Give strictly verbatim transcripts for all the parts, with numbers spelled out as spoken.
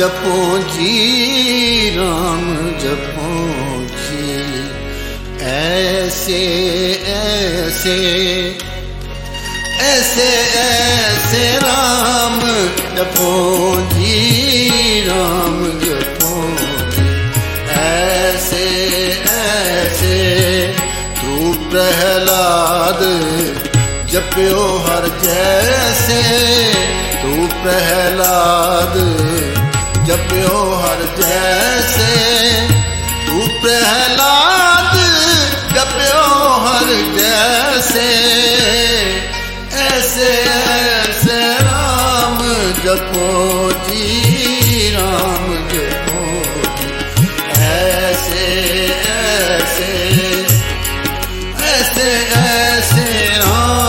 जपो जी राम जपो जी, ऐसे ऐसे ऐसे ऐसे राम जपो जी राम जपो जी, ऐसे ऐसे तू प्रहलाद जप्यो हर जैसे, तू प्रहलाद जप्यो हर जैसे, तू प्रहलाद जप्यो हर जैसे, ऐसे ऐसे राम जपो जी राम जपो जी, ऐसे ऐसे ऐसे ऐसे राम।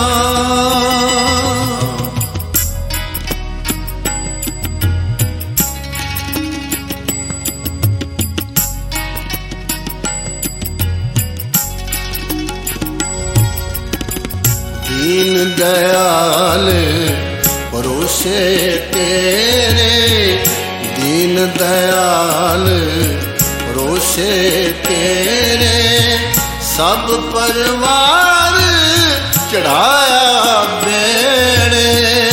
दीन दयाल परोसे तेरे, दीन दयाल परोसे तेरे, सब परिवार चढ़ाया बेड़े,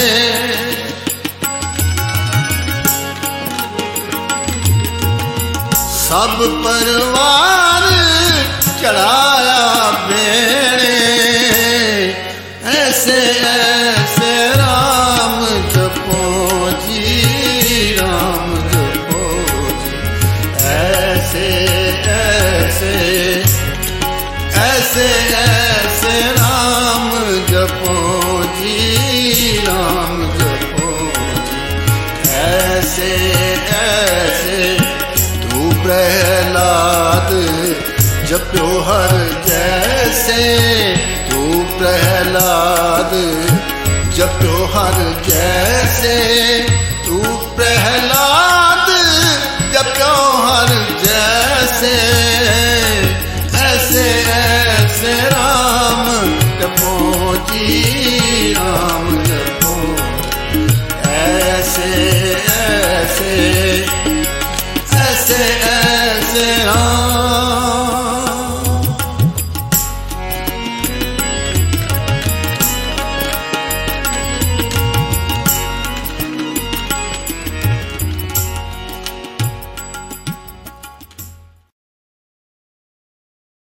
सब परिवार चढ़ाया बेड़े, ऐसे ऐसे राम जपो जी राम जपो जी, ऐसे ऐसे ऐसे ऐसे राम जपो जी राम जपो जी, ऐसे ऐसे तू प्रहलाद जप्यो हर जैसे, तू प्रहलाद जप्यो हर जैसे, तू प्रहलाद जप्यो हर जैसे, ऐसे ऐसे राम जपो जी